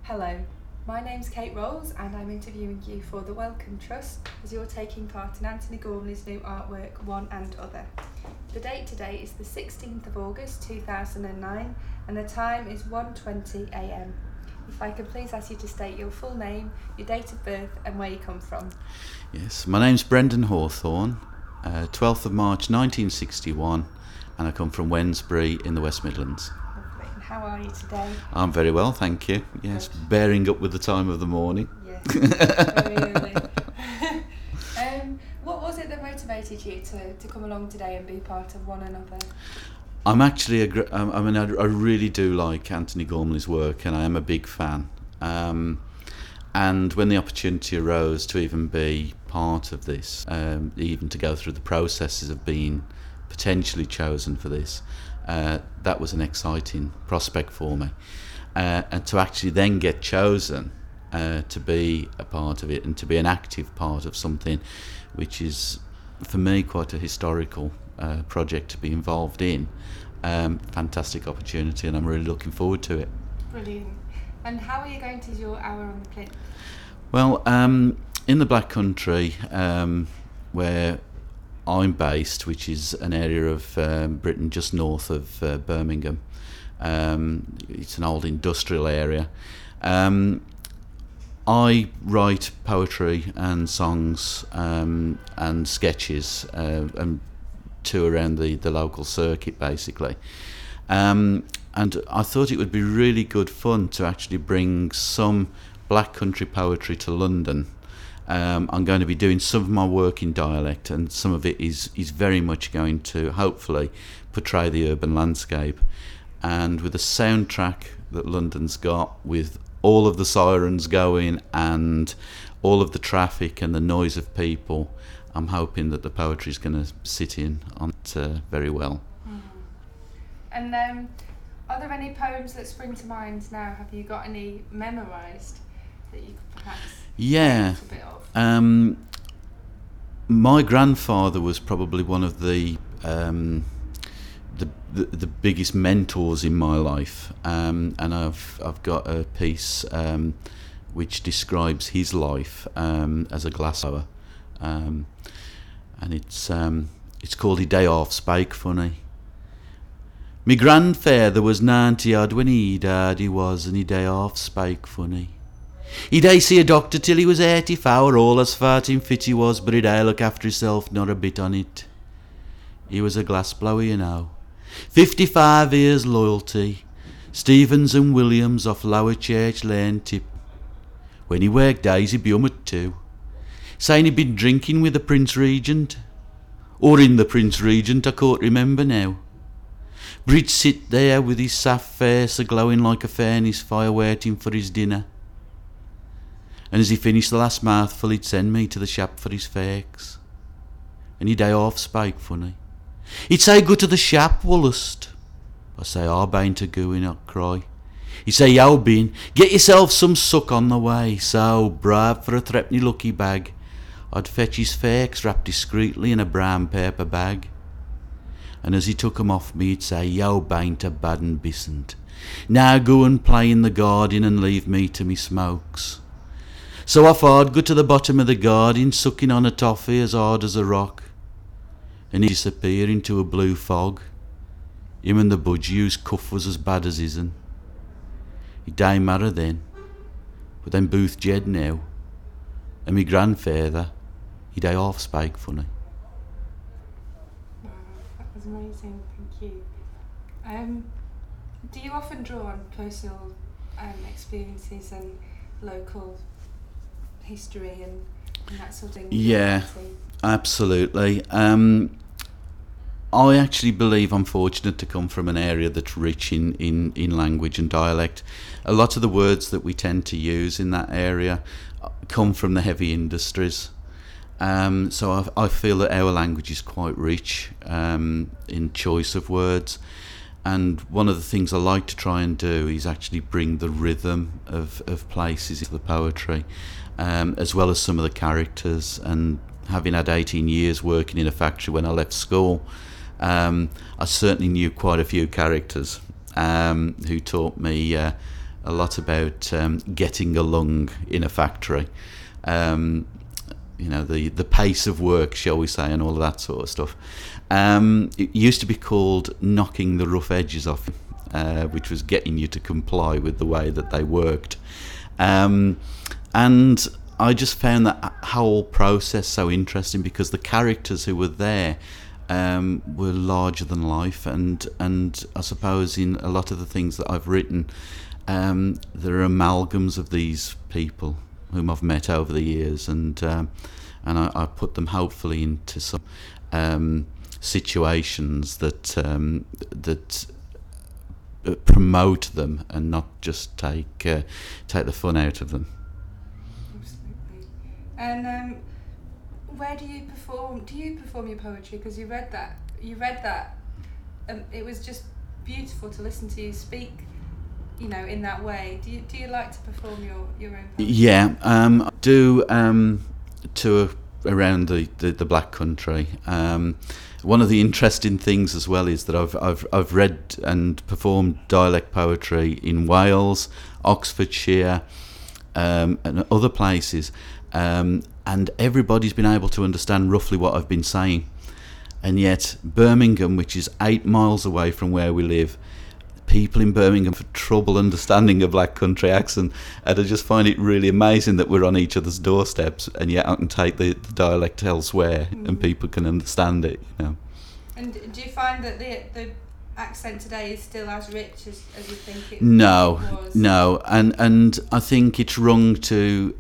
Hello, my name's Kate Rolls and I'm interviewing you for the Wellcome Trust as you're taking part in Anthony Gormley's new artwork, One and Other. The date today is the 16th of August 2009 and the time is 1:20am. If I could please ask you to state your full name, your date of birth and where you come from. Yes, my name's Brendan Hawthorne, 12th of March 1961, and I come from Wednesbury in the West Midlands. Lovely. And how are you today? I'm very well, thank you. Yes, Good. bearing up with the time of the morning. Yes, very early. What was it that motivated you to come along today and be part of One Another? I'm actually, I really do like Anthony Gormley's work, and I am a big fan. And when the opportunity arose to even be part of this, even to go through the processes of being potentially chosen for this, that was an exciting prospect for me. And to actually then get chosen to be a part of it and to be an active part of something which is, for me, quite a historical project to be involved in. Fantastic opportunity, and I'm really looking forward to it. Brilliant. And how are you going to use your hour on the plinth? Well, in the Black Country, where I'm based, which is an area of Britain just north of Birmingham, it's an old industrial area. I write poetry and songs and sketches and tour around the local circuit, basically. And I thought it would be really good fun to actually bring some Black Country poetry to London. I'm going to be doing some of my work in dialect, and some of it is very much going to hopefully portray the urban landscape. And with the soundtrack that London's got, with all of the sirens going and all of the traffic and the noise of people, I'm hoping that the poetry is going to sit in on it very well. And are there any poems that spring to mind now? Have you got any memorised that you could perhaps Yeah. a bit of? My grandfather was probably one of the biggest mentors in my life, and I've got a piece which describes his life as a glassblower, and it's called "He Day Off Spake Funny." Me grandfather was 90 odd when he died, he was, and he day off spake funny. He day see a doctor till he was 84, all as fat and fit he was, but he day look after himself, not a bit on it. He was a glass blower, you know. 55 years loyalty, Stevens and Williams off Lower Church Lane tip. When he worked days he'd be at 2, saying he'd been drinking with the Prince Regent, or in the Prince Regent, I can't remember now. But he'd sit there with his soft face a-glowing like a furnace fire waiting for his dinner. And as he finished the last mouthful he'd send me to the shop for his fakes. And he'd day off spike funny. He'd say, "Go to the shop, Wollust." I say, "I bane to go in," I'd cry. He'd say, "Yo, bin, get yourself some suck on the way." So, brave for a threepenny lucky bag, I'd fetch his fakes wrapped discreetly in a brown paper bag. And as he took 'em off me, he'd say, "Yo, bain't a bad and bisn't. Now go and play in the garden and leave me to me smokes." So off I'd go to the bottom of the garden, sucking on a toffee as hard as a rock. And he'd disappear into a blue fog. Him and the budgie whose cuff was as bad as his'n. He day marry then, but then both jed now. And me grandfather, he day off spake funny. That was amazing, thank you. Do you often draw on personal experiences and local history and that sort of thing? Yeah, absolutely. I actually believe I'm fortunate to come from an area that's rich in language and dialect. A lot of the words that we tend to use in that area come from the heavy industries. So I feel that our language is quite rich in choice of words. And one of the things I like to try and do is actually bring the rhythm of places into the poetry, as well as some of the characters. And having had 18 years working in a factory when I left school, I certainly knew quite a few characters who taught me a lot about getting along in a factory. The pace of work, shall we say, and all of that sort of stuff. It used to be called knocking the rough edges off, which was getting you to comply with the way that they worked. And I just found that whole process so interesting, because the characters who were there were larger than life, and I suppose in a lot of the things that I've written, there are amalgams of these people whom I've met over the years, and I put them hopefully into some situations that promote them and not just take the fun out of them. Absolutely. And where do you perform? Do you perform your poetry? Because you read that. It was just beautiful to listen to you speak, in that way. Do you like to perform your own poetry? Yeah, I do tour around the Black Country. One of the interesting things as well is that I've read and performed dialect poetry in Wales, Oxfordshire, and other places, and everybody's been able to understand roughly what I've been saying. And yet Birmingham, which is 8 miles away from where we live, people in Birmingham have trouble understanding a Black Country accent, and I just find it really amazing that we're on each other's doorsteps, and yet I can take the dialect elsewhere and people can understand it. And do you find that the accent today is still as rich as you think it No, was? no, and I think it's wrong to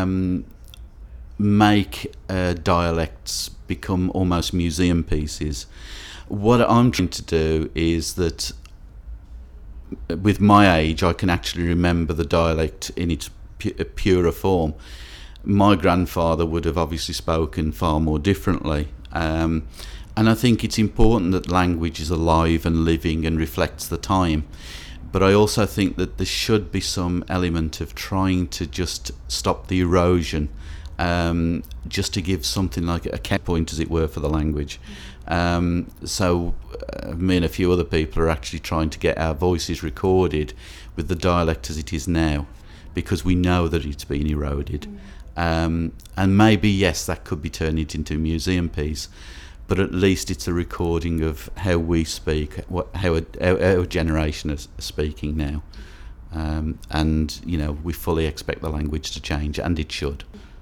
make dialects become almost museum pieces. What I'm trying to do is that with my age, I can actually remember the dialect in its purer form. My grandfather would have obviously spoken far more differently. And I think it's important that language is alive and living and reflects the time. But I also think that there should be some element of trying to just stop the erosion, just to give something like a catch point, as it were, for the language. So me and a few other people are actually trying to get our voices recorded with the dialect as it is now, because we know that it's been eroded. And maybe, yes, that could be turned into a museum piece, but at least it's a recording of how we speak, how our generation is speaking now. And, we fully expect the language to change, and it should.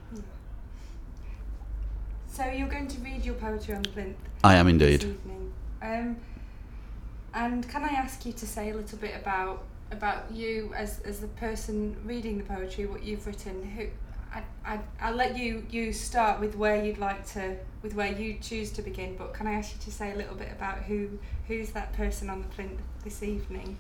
So you're going to read your poetry on the plinth? I am indeed. This evening. And can I ask you to say a little bit about you as the person reading the poetry, what you've written? I'll let you start with where you choose to begin. But can I ask you to say a little bit about who's that person on the plinth this evening?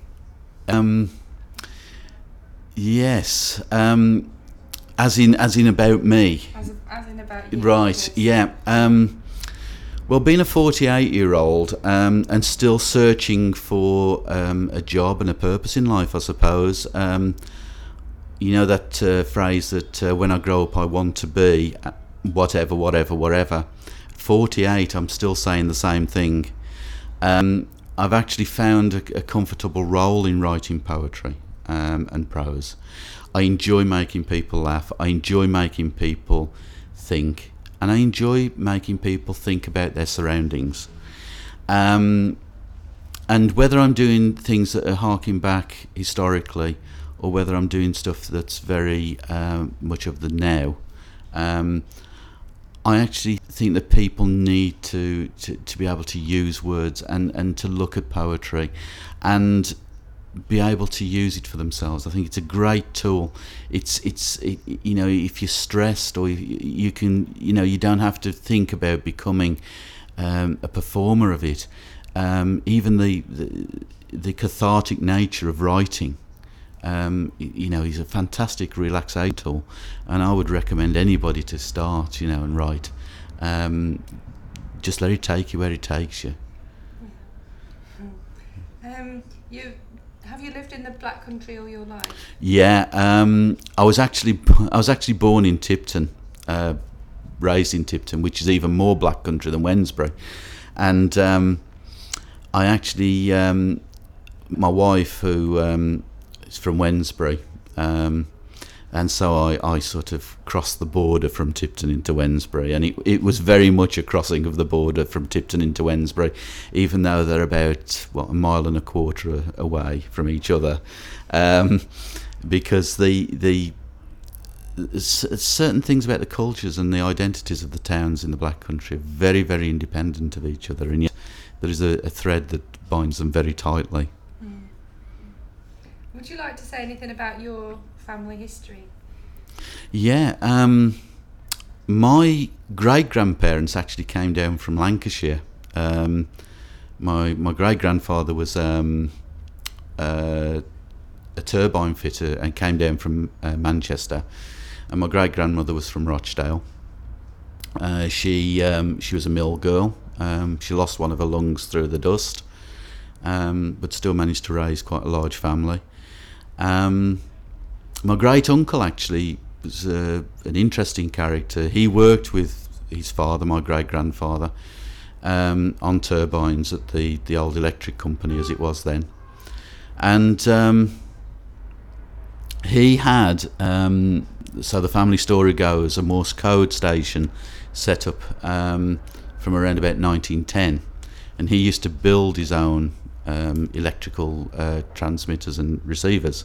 Yes. As in about me. As in about you. Right. Yeah. Well, being a 48-year-old and still searching for a job and a purpose in life, I suppose. That phrase that when I grow up I want to be whatever. 48, I'm still saying the same thing. I've actually found a comfortable role in writing poetry and prose. I enjoy making people laugh. I enjoy making people think. And I enjoy making people think about their surroundings. And whether I'm doing things that are harking back historically, or whether I'm doing stuff that's very much of the now, I actually think that people need to be able to use words and to look at poetry and be able to use it for themselves. I think it's a great tool. It's if you're stressed, or you can, you don't have to think about becoming a performer of it. Even the cathartic nature of writing, is a fantastic relaxation tool, and I would recommend anybody to start, and write. Just let it take you where it takes you. Have you lived in the Black Country all your life? Yeah, I was actually born in Tipton, raised in Tipton, which is even more Black Country than Wednesbury, and I actually, my wife, who is from Wednesbury. And so I sort of crossed the border from Tipton into Wednesbury, and it was very much a crossing of the border from Tipton into Wednesbury, even though they're about, a mile and a quarter away from each other, because the certain things about the cultures and the identities of the towns in the Black Country are very, very independent of each other, and yet there is a thread that binds them very tightly. Would you like to say anything about your family history? Yeah, my great-grandparents actually came down from Lancashire. My great-grandfather was a turbine fitter and came down from Manchester, and my great-grandmother was from Rochdale. She was a mill girl. She lost one of her lungs through the dust, but still managed to raise quite a large family. My great uncle actually was an interesting character. He worked with his father, my great grandfather, on turbines at the old electric company as it was then, and he had, so the family story goes, a Morse code station set up from around about 1910, and he used to build his own electrical transmitters and receivers.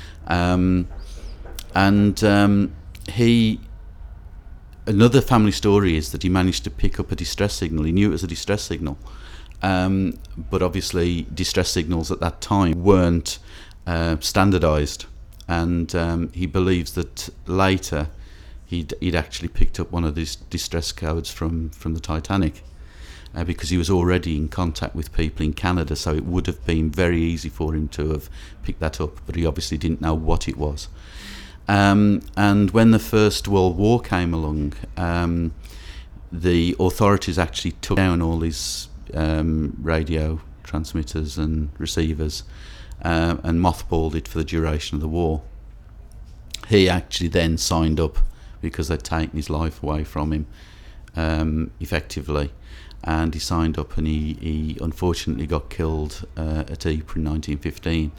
Another family story is that he managed to pick up a distress signal. He knew it was a distress signal, but obviously distress signals at that time weren't standardised, and he believes that later he'd actually picked up one of these distress codes from the Titanic, because he was already in contact with people in Canada, so it would have been very easy for him to have picked that up, but he obviously didn't know what it was. And when the First World War came along, the authorities actually took down all these radio transmitters and receivers and mothballed it for the duration of the war. He actually then signed up because they'd taken his life away from him, effectively. And he signed up, and he unfortunately got killed at Ypres in 1915,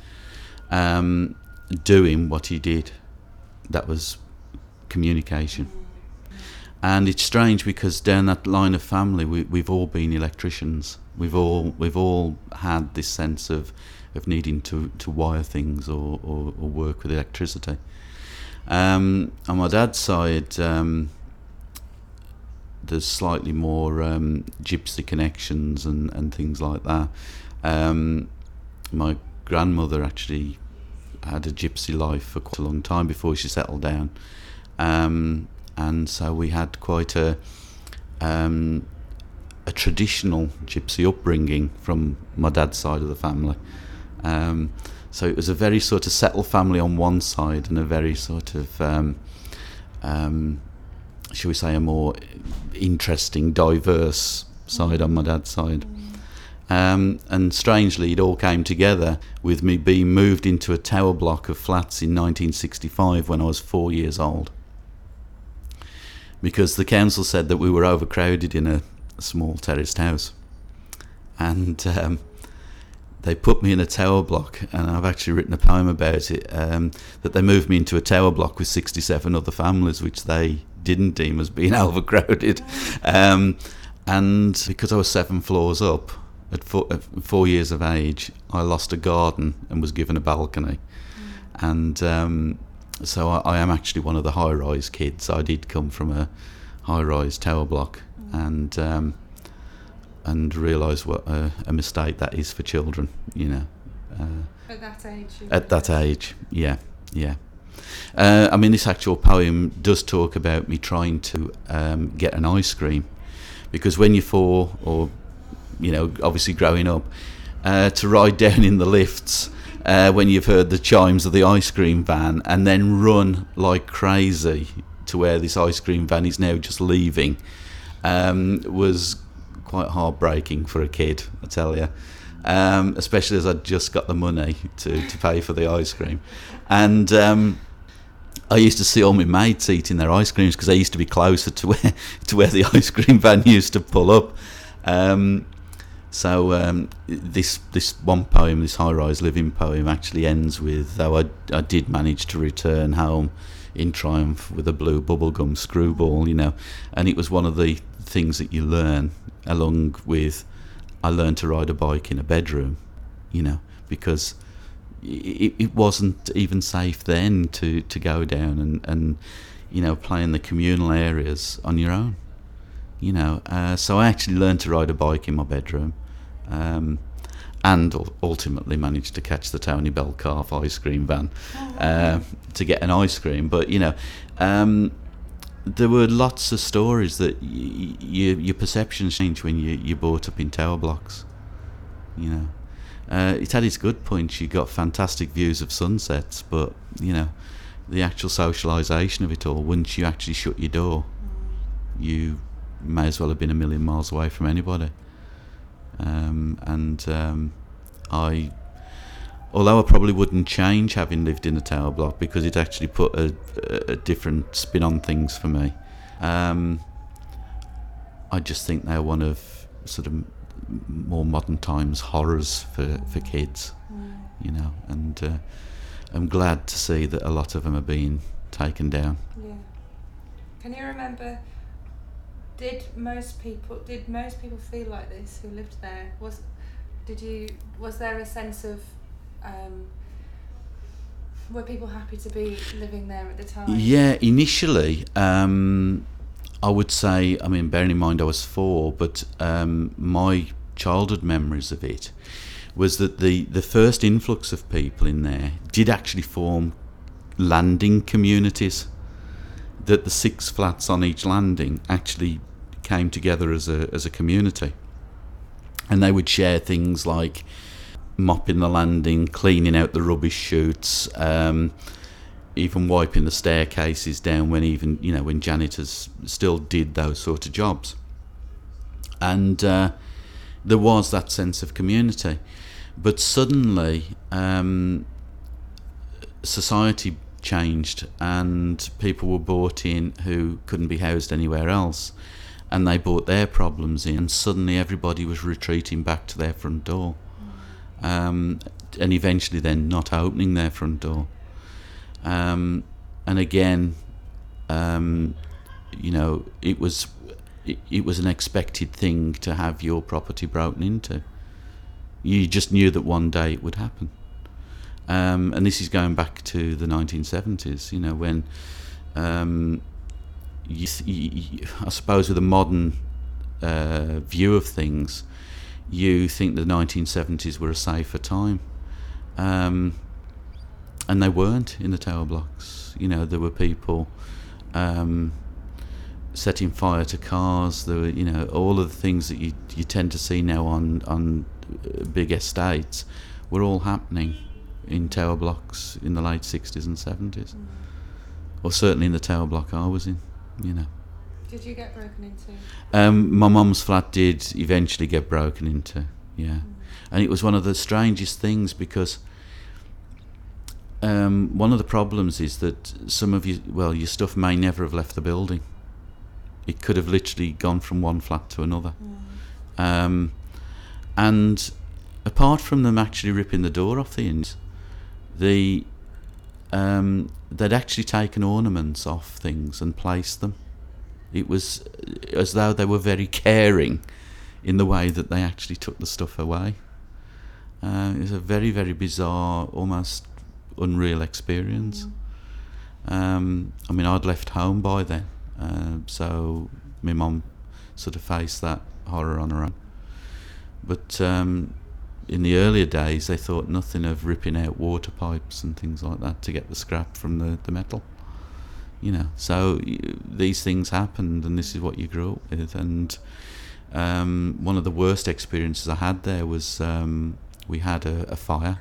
doing what he did. That was communication. And it's strange because down that line of family, we've all been electricians. We've all had this sense of needing to wire things or work with electricity. On my dad's side, there's slightly more gypsy connections and things like that. My grandmother actually had a gypsy life for quite a long time before she settled down, and so we had quite a traditional gypsy upbringing from my dad's side of the family. So it was a very sort of settled family on one side, and a very sort of shall we say, a more interesting, diverse side on my dad's side. And strangely, it all came together with me being moved into a tower block of flats in 1965 when I was 4 years old, because the council said that we were overcrowded in a small terraced house, and they put me in a tower block, and I've actually written a poem about it, that they moved me into a tower block with 67 other families, which they didn't deem as being overcrowded. And because I was 7 floors up, at 4 years of age, I lost a garden and was given a balcony. And so I am actually one of the high-rise kids. I did come from a high-rise tower block, and realise what a mistake that is for children, you know. At that age? At that age, yeah. I mean, this actual poem does talk about me trying to get an ice cream, because when you're 4, or, you know, obviously growing up, to ride down in the lifts when you've heard the chimes of the ice cream van, and then run like crazy to where this ice cream van is now just leaving, was quite heartbreaking for a kid, I tell you. Especially as I'd just got the money to pay for the ice cream. And I used to see all my mates eating their ice creams because they used to be closer to where the ice cream van used to pull up. So this one poem, this high-rise living poem, actually ends with, though I did manage to return home in triumph with a blue bubblegum screwball, and it was one of the things that you learn, along with I learned to ride a bike in a bedroom, because it wasn't even safe then to go down and play in the communal areas on your own. So I actually learned to ride a bike in my bedroom, and ultimately managed to catch the Tony Belcalf ice cream van to get an ice cream. But there were lots of stories that your perceptions change when you're brought up in tower blocks. It had its good points. You got fantastic views of sunsets, but the actual socialisation of it all, once you actually shut your door, you may as well have been a million miles away from anybody. Although I probably wouldn't change having lived in a tower block, because it actually put a different spin on things for me. I just think they're one of sort of more modern times horrors for kids, and I'm glad to see that a lot of them are being taken down. Yeah. Can you remember? Did most people feel like this who lived there? Was there a sense of were people happy to be living there at the time? Yeah, initially, I would say, bearing in mind I was 4, but my childhood memories of it was that the first influx of people in there did actually form landing communities, that the 6 flats on each landing actually came together as a community, and they would share things like mopping the landing, cleaning out the rubbish chutes, even wiping the staircases down when janitors still did those sort of jobs. And there was that sense of community, but suddenly society changed and people were brought in who couldn't be housed anywhere else, and they brought their problems in, and suddenly everybody was retreating back to their front door, and eventually then not opening their front door. And again, it was an expected thing to have your property broken into. You just knew that one day it would happen. And this is going back to the 1970s, when I suppose with a modern view of things, you think the 1970s were a safer time. And they weren't in the tower blocks. There were people setting fire to cars. There were, all of the things that you tend to see now on big estates were all happening in tower blocks in the late 60s and 70s. Or certainly in the tower block I was in, Did you get broken into? My mum's flat did eventually get broken into, yeah. And it was one of the strangest things, because one of the problems is that some of your stuff may never have left the building. It could have literally gone from one flat to another. And apart from them actually ripping the door off the ends, they'd actually taken ornaments off things and placed them. It was as though they were very caring in the way that they actually took the stuff away. It was a very, very bizarre, almost unreal experience. I'd left home by then, so my mum sort of faced that horror on her own. But in the earlier days, they thought nothing of ripping out water pipes and things like that to get the scrap from the metal. So these things happened, and this is what you grew up with. And one of the worst experiences I had there was we had a fire.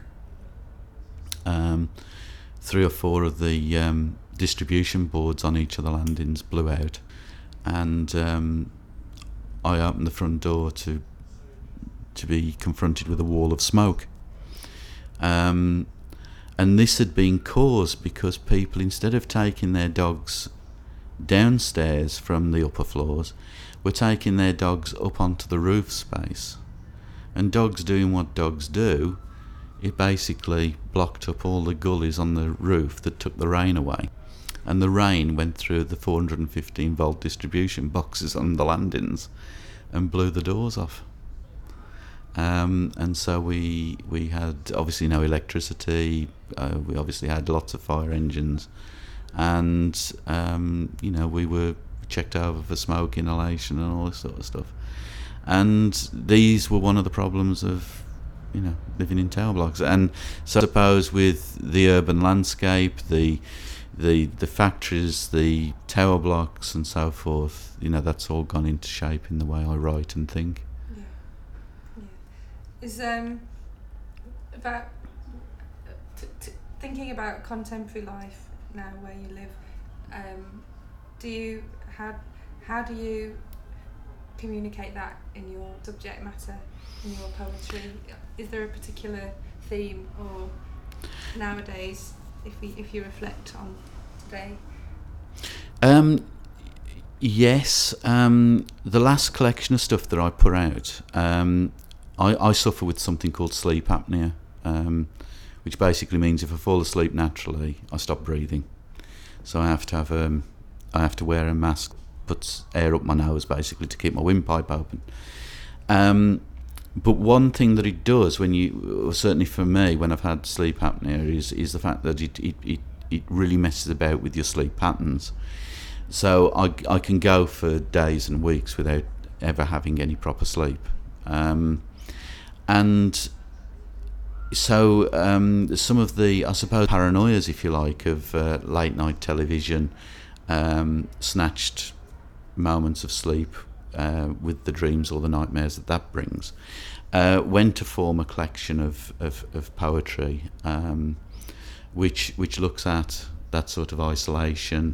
3 or 4 of the distribution boards on each of the landings blew out, and I opened the front door to be confronted with a wall of smoke. And this had been caused because people, instead of taking their dogs downstairs from the upper floors, were taking their dogs up onto the roof space, and dogs doing what dogs do, it basically blocked up all the gullies on the roof that took the rain away. And the rain went through the 415 volt distribution boxes on the landings and blew the doors off. And so we had obviously no electricity. We obviously had lots of fire engines, and we were checked over for smoke inhalation and all this sort of stuff. And these were one of the problems of living in tower blocks. And so I suppose with the urban landscape, the factories, the tower blocks and so forth, that's all gone into shape in the way I write and think. Yeah. Is about thinking about contemporary life now where you live, how do you communicate that in your subject matter, in your poetry? Is there a particular theme, or nowadays, if you reflect on today? Yes. The last collection of stuff that I put out, I suffer with something called sleep apnea, which basically means if I fall asleep naturally, I stop breathing. So I have to wear a mask, puts air up my nose basically to keep my windpipe open. But one thing that it does certainly for me when I've had sleep apnea is the fact that it really messes about with your sleep patterns. So I can go for days and weeks without ever having any proper sleep. And so some of the, I suppose, paranoias, if you like, of late night television, snatched moments of sleep with the dreams or the nightmares that brings, went to form a collection of poetry, which looks at that sort of isolation,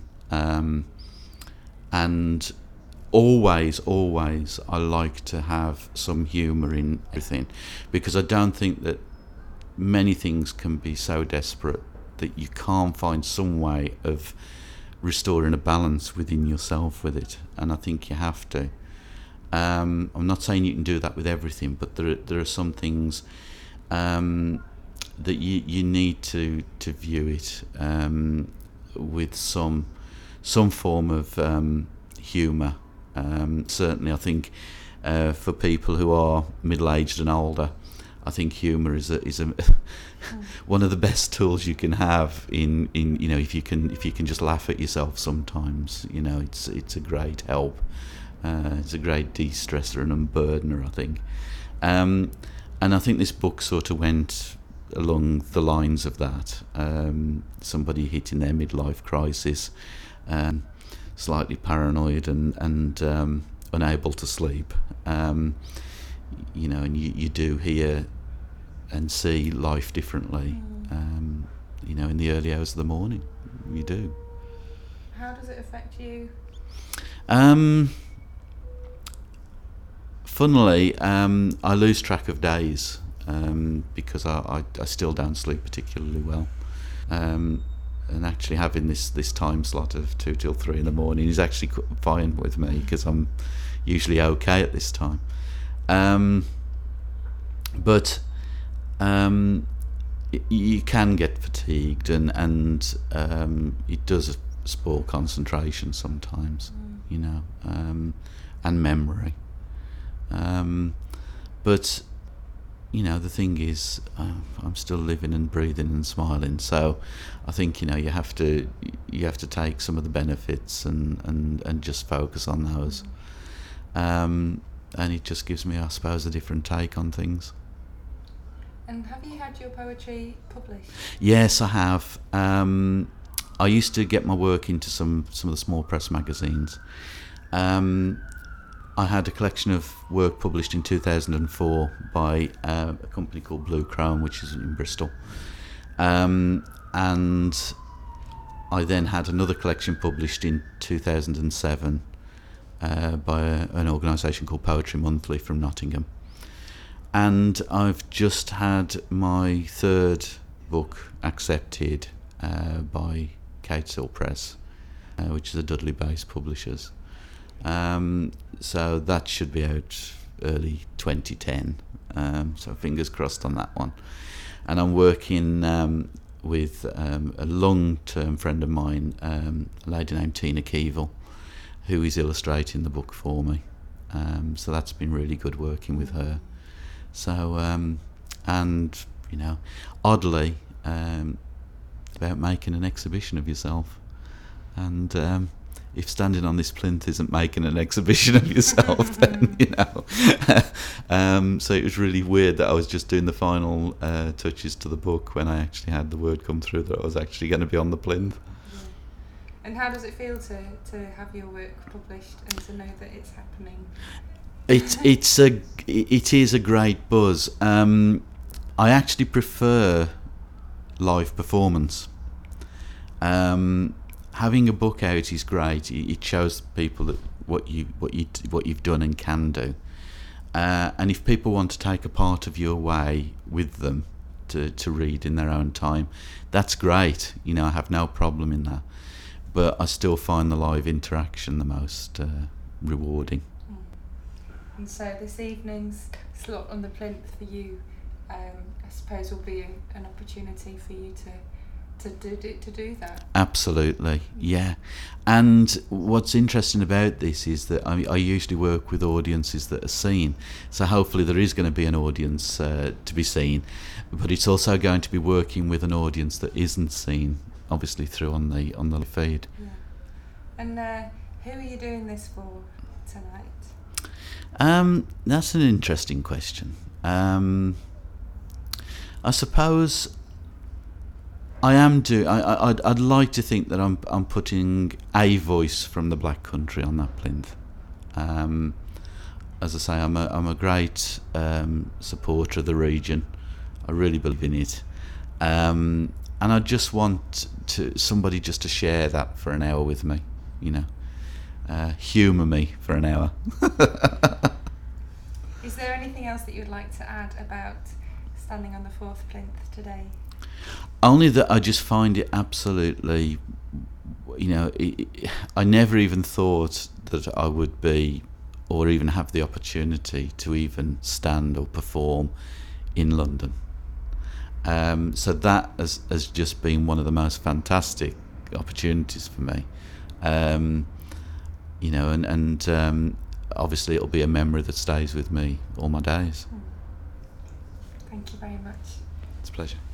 and always I like to have some humour in everything, because I don't think that many things can be so desperate that you can't find some way of restoring a balance within yourself with it, and I think you have to. I'm not saying you can do that with everything, but there are some things that you need to view it with some form of humour. Certainly, I think for people who are middle-aged and older, I think humour is a one of the best tools you can have in if you can just laugh at yourself sometimes, it's a great help. It's a great de-stressor and unburdener, I think. And I think this book sort of went along the lines of that. Somebody hitting their midlife crisis, slightly paranoid and unable to sleep. And you do hear and see life differently. In the early hours of the morning, you do. How does it affect you? Funnily, I lose track of days because I still don't sleep particularly well. And actually having this time slot of 2 till 3 in the morning is actually fine with me, because I'm usually okay at this time. But you can get fatigued, and it does spoil concentration sometimes, and memory. But the thing is, I'm still living and breathing and smiling, so I think you have to take some of the benefits and just focus on those, and it just gives me, I suppose, a different take on things. And have you had your poetry published? Yes, I have. I used to get my work into some of the small press magazines. I had a collection of work published in 2004 by a company called Blue Chrome, which is in Bristol. And I then had another collection published in 2007 by an organisation called Poetry Monthly from Nottingham. And I've just had my third book accepted by Catesill Press, which is a Dudley-based publishers. So that should be out early 2010. So fingers crossed on that one. And I'm working with a long-term friend of mine, a lady named Tina Keevil, who is illustrating the book for me. So that's been really good working with her. So, and, you know, oddly, about making an exhibition of yourself. And if standing on this plinth isn't making an exhibition of yourself, then, you know. So it was really weird that I was just doing the final touches to the book when I actually had the word come through that I was actually going to be on the plinth. Yeah. And how does it feel to have your work published and to know that it's happening? It is a great buzz. I actually prefer live performance. Having a book out is great. It shows people that what you've done and can do. And if people want to take a part of your way with them to read in their own time, that's great. You know, I have no problem in that. But I still find the live interaction the most rewarding. And so this evening's slot on the plinth for you, I suppose, will be an opportunity for you to do that. Absolutely, yeah. And what's interesting about this is that I usually work with audiences that are seen, so hopefully there is going to be an audience to be seen, but it's also going to be working with an audience that isn't seen, obviously through on the feed. Yeah. And who are you doing this for tonight? That's an interesting question. I suppose I am I'd like to think that I'm putting a voice from the Black Country on that plinth. As I say, I'm a great supporter of the region. I really believe in it, and I just want somebody just to share that for an hour with me. You know, humour me for an hour. Is there anything else that you'd like to add about standing on the fourth plinth today? Only that I just find it absolutely, you know, I never even thought that I would be, or even have the opportunity to even stand or perform in London. So that has just been one of the most fantastic opportunities for me. You know, and obviously it'll be a memory that stays with me all my days. Thank you very much. It's a pleasure.